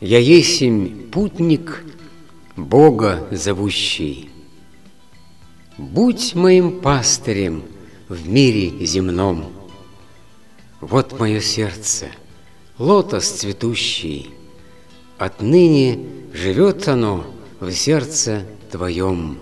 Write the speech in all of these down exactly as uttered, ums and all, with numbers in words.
Я есмь путник, Бога зовущий. Будь моим пастырем в мире земном. Вот мое сердце, лотос цветущий, отныне живет оно в сердце Твоем.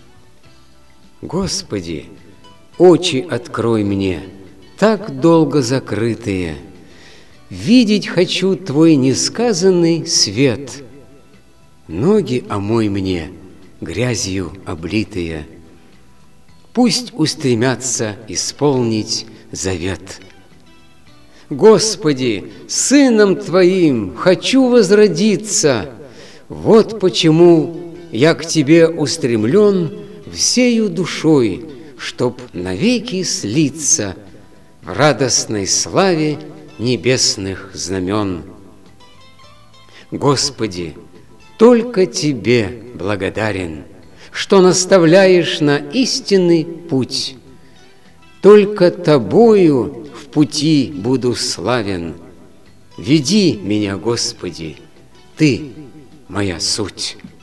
Господи, очи открой мне, так долго закрытые, видеть хочу Твой несказанный свет. Ноги омой мне, грязью облитые, пусть устремятся исполнить завет. Господи, Сыном Твоим хочу возродиться, вот почему я к Тебе устремлен всею душой, чтоб навеки слиться в радостной славе небесных знамен. Господи, только Тебе благодарен, что наставляешь на истинный путь. Только Тобою в пути буду славен. Веди меня, Господи, Ты моя суть.